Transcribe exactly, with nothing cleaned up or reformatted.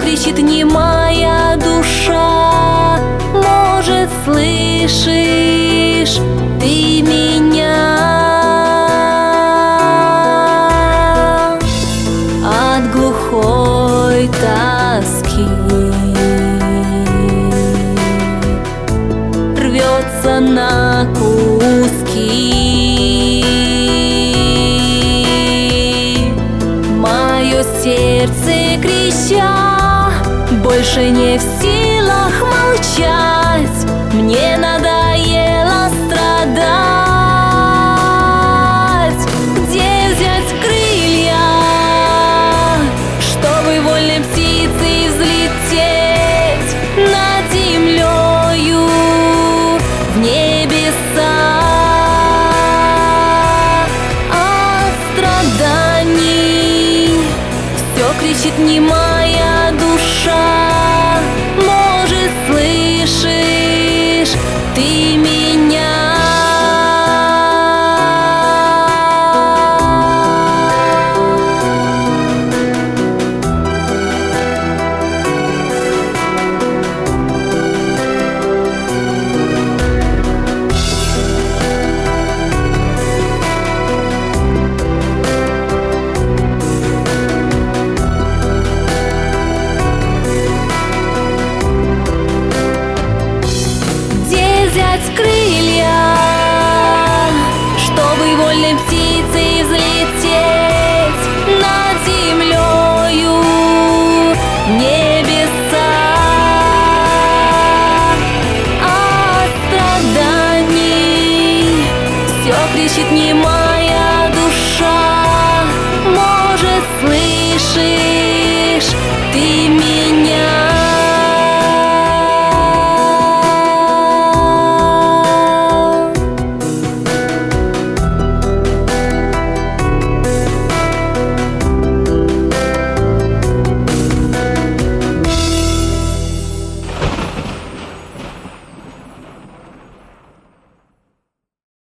кричит немая душа. Может, слышишь ты меня? От глухой тоски рвется на куски мое сердце, крича, больше не в силах молчать. Мне надоело страдать. Где взять крылья, чтобы вольной птицей взлететь над землею в небеса? От страданий все кричит немая душа.